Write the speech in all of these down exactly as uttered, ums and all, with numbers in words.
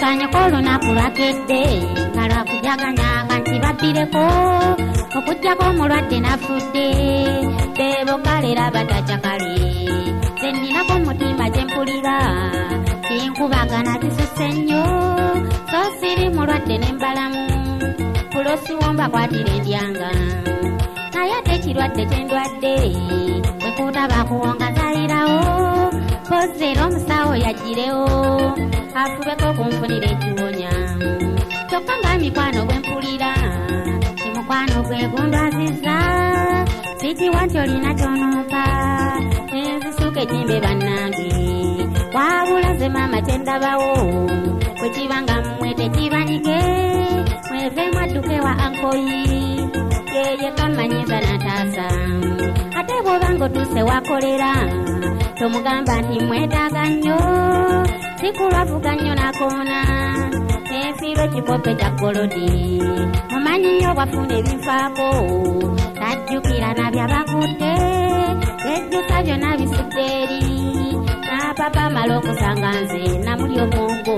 Kekanya kolunaku lwakedde nga lwakujaganya kanti babbireko okujjako omulwadde nafudde Debo kalera batakyakale ze nninako omutima gye mpulira kinkubagana kisuse nnyo so siri mulwadde ne mbalamu pulosiwomba kwatira endyanga naye ate ekirwadde kye ndwadde bwekuutaba kuwonga zayirawo pozera omusawo yagirewo afubeko okunfunira ekiwonya kyokka nga mikwano gwe mpulira kimukwano gwe gundwaziza sikiwa nti olina kyonompa enzisuka ekimbe bannange wabula ze maama kyendabawo bwe kiba nga mmwe tekibanyike mwevemu adduke wa ankoyi yeye kamanyiza nataasa ate bw'oba ng'otuuse wakolera tomugamba nti mwetaaga nnyo sikulwavuga nnyo nakoona enfiirwa ekipope kya golodi mumanyi nnyo bwafuna ebinfaako tajjukira nabyabakutte ejjusa byonna bisudde eri n'apapa amala okusanga nze namuli obwongo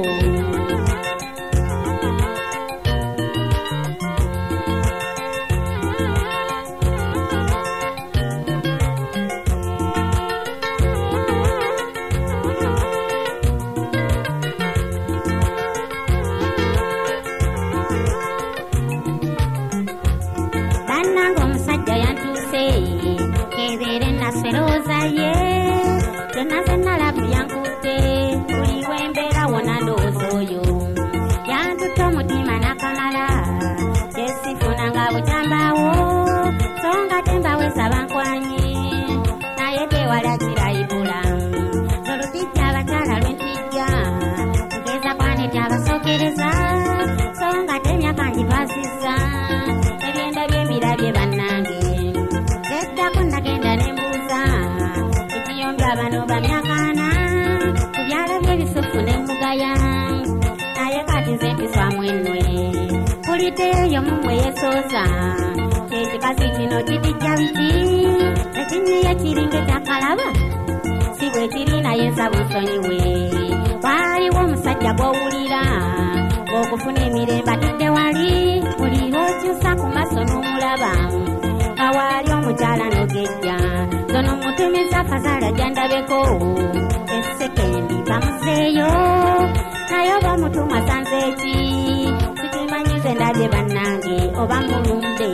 yo mumwe yesoza ekikazi kino kitijja biti ekinyeya kiringa ekyakalaba si bwe kiri naye nsaba nsonyiwe waaliwo omusajja gw'owulira ng'okufuna emirembe atudde wali buli lw'okyusa ku maaso n'omulaba nga waali omukyala n'ogejja zono mutumiza akazaala gyandabeko essekendi bamuzeeyo naye oba omutumwa sanze eki sikimanyize ndabye bannange oba mulumbe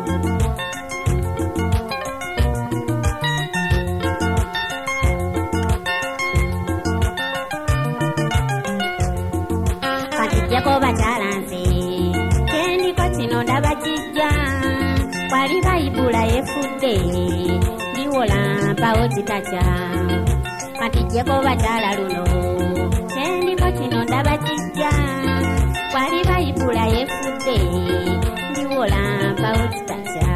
katijjako bakyala nze kendiko kino ndaba kijja wali bayibula yefudde ndiwola mpawo kitakya katijjako bakyala luno kendiko kino ndaba kijja wali bayibula yefudde ndiwola mpawo kitakya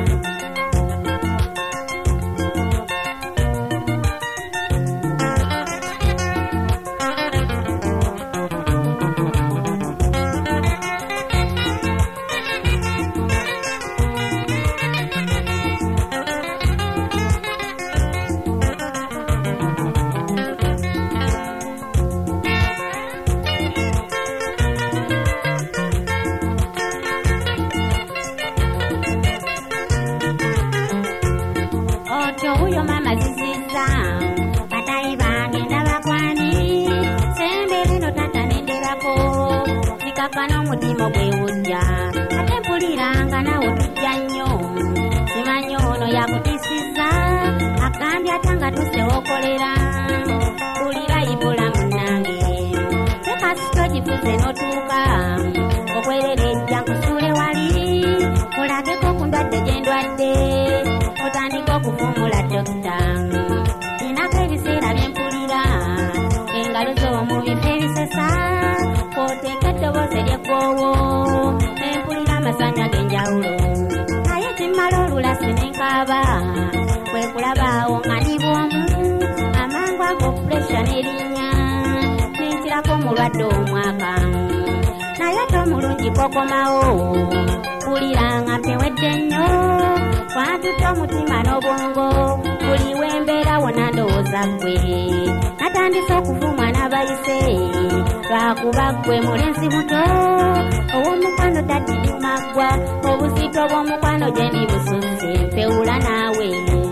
n'omutima gwewujja ate mpuliranga nawe tujja nnyo simanyi ono yakutiisiza agambye ate nga tusewokolera buli bayibula munnange tekasito gifuze n'otuuka okwerera ejja nkusuule wali olageko ku ndwadde gye ndwadde otandika okuvumula dokita inako ebiseera bye mpulira engalo z'omu bifo ebisesa kwoteeka eddoboozi ery'eggoowo empulira amasanya g'enjawulo naye kimmala olulasi n'enkaaba kwe kulabaawo nga ndi bwomu amangu ago puresha n'erinnya ninkirako omulwadde omwaka naye ate omulungi kokomawo mpulira nga mpewedde nnyo twatuta omutima n'obwongo buli wembeera wonna ndowooza ggwe natandise okuvumwa n'abayise lwakuba ggwe mulenzi muto ow'omukwano taddimaggwa obuzito bw'omukwano gye ndi bususse mpewula naawe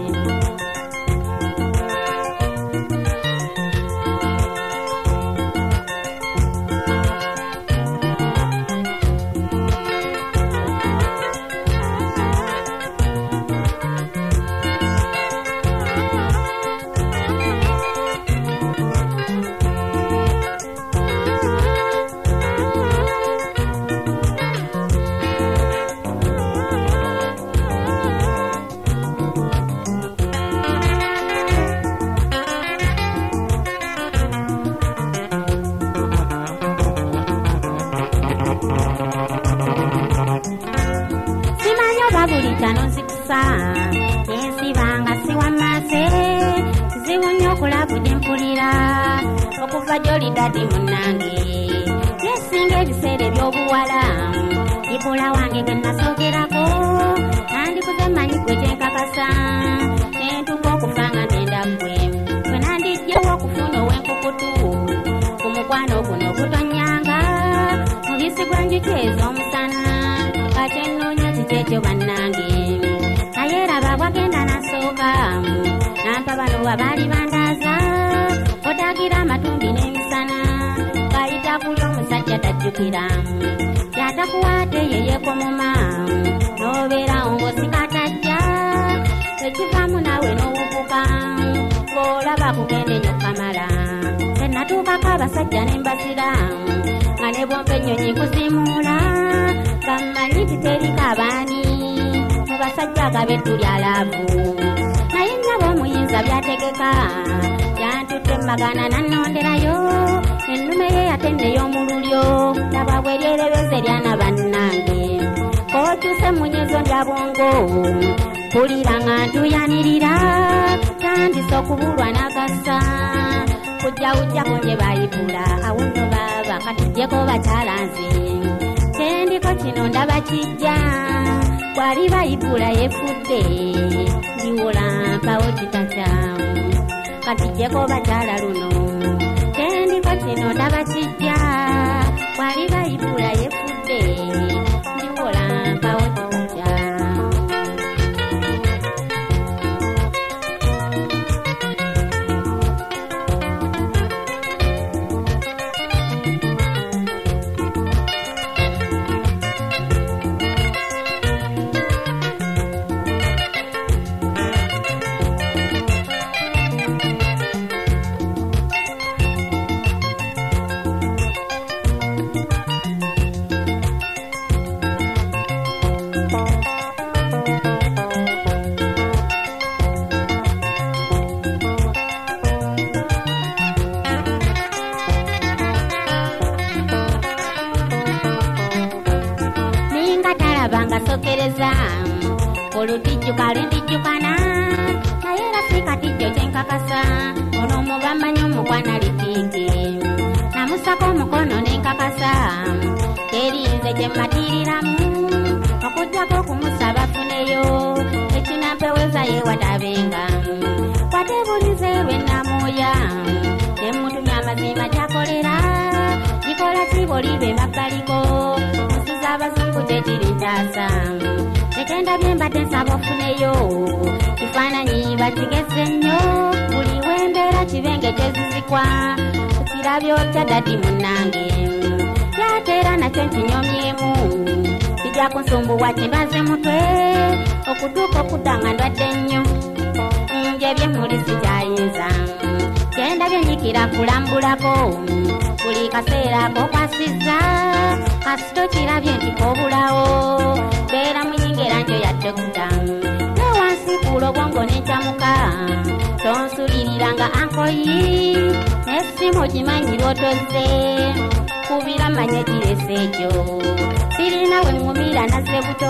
ensibanga siwamase kizibu nnyo okulabudde mpulira okuva gy'oli dadi munnange yesinga ebiseera eby'obuwala ibula wange ge nasookerako nandikuze manyi gwe kyenkakasa nentuka okufanga ngenda ggwe bwe nandijjewo okufuna ow'enkukutu ku mukwano guno ogutonyanga mubisi gwanjukyeeza omusana kakyenoonya kikyekyo bannange nayeraba bwagenda nasooka nampa bano abaali bandaaza otagira amatumbi n'emisana kayita kuli omusajja tajjukira yatakuwaate yeyekomoma n'obeerawo ng'osikatajja ekivaamu naawe n'owubuka ng'olaba kugenda enyo kamala senatuukako abasajja n'embazira nga ne bompa ennyonyi kuzimuula nga mmanyi titerika abaani basajja agabettu lyalaavu naye nnyabo omuyinza byategeka yantutte magana nannonderayo ennume ye yatendeyo omululyo laba bwe lyerebeze lyana bannange kookyuse munyezo ndya bwongo mpulira nga ntuyanirira tandise okubulwa n'agasa kujjawujjako nje bayibula awunno baba katujjeko bakyalanzi kyendiko kino ndaba kijja bwali bayibula yefudde ndiwola mpawo kitakya katujjeko bakyala luno kyendiko kino ndaba kijja bwali bayibula yefudde ndiwola mpawo kitakya sokereza oludijjuka lwendijjukana naye era si katijjo kyenkakasa ono mubamanyi omukwana litiike namusako omukono nenkakasa erinze gye mmatiriramu okujjako okumusaba afuneyo ekinampeweza yewatabenga kwatebulize lwennamuya emutumya amazima gyakolera gikola kibolibe mabbaliko musiza abazungu gyetirintaasa netenda byembadde nsaba ofuneyo kifaananyi bakigeze nnyo buli wembeera kibenge gyezizikwa kukirabyo kya dadi munnange kyateera nakyo nkinyomyemu kijja kunsumbuwa kimbaze mutwe okutuuka okudda nga ndwadde nnyo nje byemmuli sikyayinza kyenda byenyikira kulambulako buli kaseera kokwasizza kasito kirabye nti kobulawo beera munyingera njo ya dokita newansi kulo bwongo nenkyamuka tonsuliriranga ankoyi nesimu okimanyi lwotoze kubira manye kirese ekyo sirina we ngumira nazze buto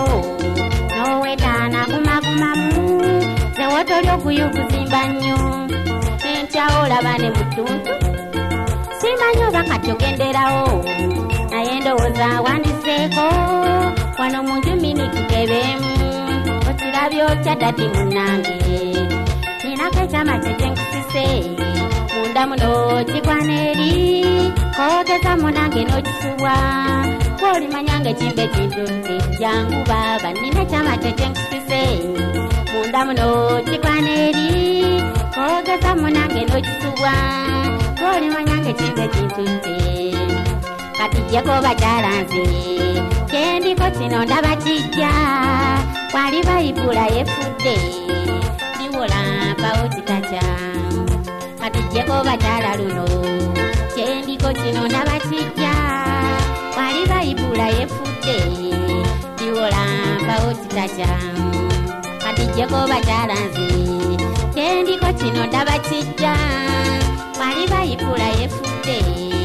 nowetaana gumagumamu newotoli okuyuguzimba nnyo enkyawo olaba ne mutuntu simanyi oba kati ogenderawo naye ndowooza wandiseeko wano mu nju miniti tebeemu olabyotya dadi munange ninako ekyamagye gyenkusise munda muno kigwana eri koogeza munange n'okisuwa kwolimanyanga ekimba ekintudde jangu baaba nina ekyamagye gyenkusise munda muno kigwana eri koogeza munange n'okisuwa kwolimanyanga ekimba ekintudde kati jjeko bakyala nze kyendiko kino ndaba kijja wali bayibula yefudde liwola mpawo kitakya kati jjeko bakyala luno kyendiko kino ndaba kijja wali bayibula yefudde liwola mpawo kitakya kati jjeko bakyala nze kyendiko kino ndaba kijja wali bayibula yefudde